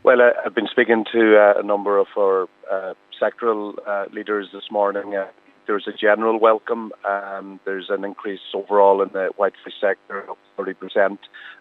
Well, I've been speaking to a number of our sectoral leaders this morning. There's a general welcome. There's an increase overall in the whitefish sector of 30%,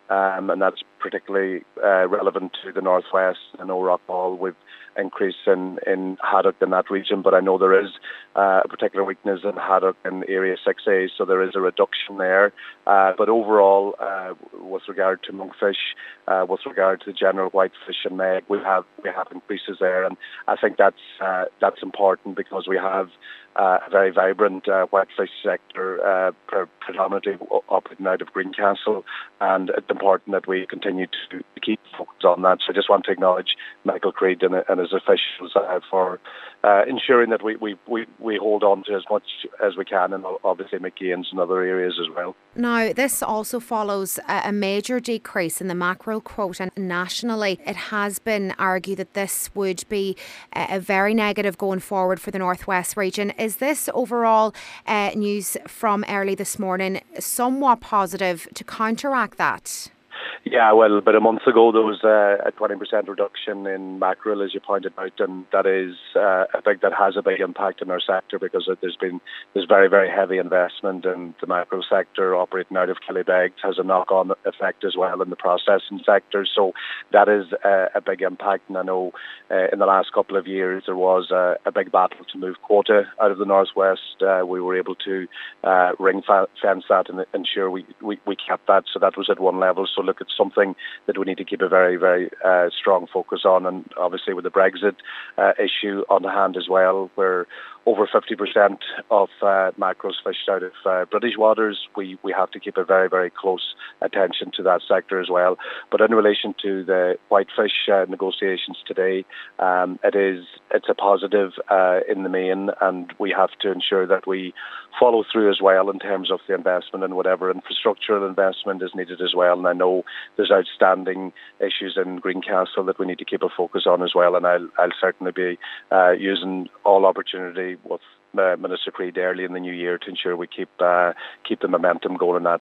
and that's particularly relevant to the northwest. I know Rockall, we've increase in haddock in that region, but I know there is a particular weakness in haddock in Area 6A, so there is a reduction there. But overall, with regard to monkfish, with regard to the general whitefish and meg, we have increases there, and I think that's important because we have a very vibrant whitefish sector, predominantly operating out of Greencastle, and it's important that we continue to keep focused on that. So I just want to acknowledge Michael Creed and his officials for ensuring that we hold on to as much as we can, and obviously McGeehan's and other areas as well. Now, this also follows a major decrease in the mackerel quota, and nationally it has been argued that this would be a very negative going forward for the Northwest region. Is this overall news from early this morning somewhat positive to counteract that? Yeah, well, about a month ago there was a 20% reduction in mackerel, as you pointed out, and that is that has a big impact on our sector because there's very, very heavy investment in the mackerel sector operating out of Killybegs, has a knock-on effect as well in the processing sector. So that is a big impact, and I know in the last couple of years there was a big battle to move quota out of the northwest. We were able to ring fence that and ensure we kept that, so that was at one level. So look, it's something that we need to keep a very, very strong focus on, and obviously with the Brexit issue on hand as well, where over 50% of mackerels fished out of British waters, we have to keep a very, very close attention to that sector as well. But in relation to the whitefish negotiations today, it's a positive in the main, and we have to ensure that we follow through as well in terms of the investment and whatever infrastructural investment is needed as well. And I know there's outstanding issues in Greencastle that we need to keep a focus on as well, and I'll certainly be using all opportunity with Minister Creed early in the new year to ensure we keep the momentum going in that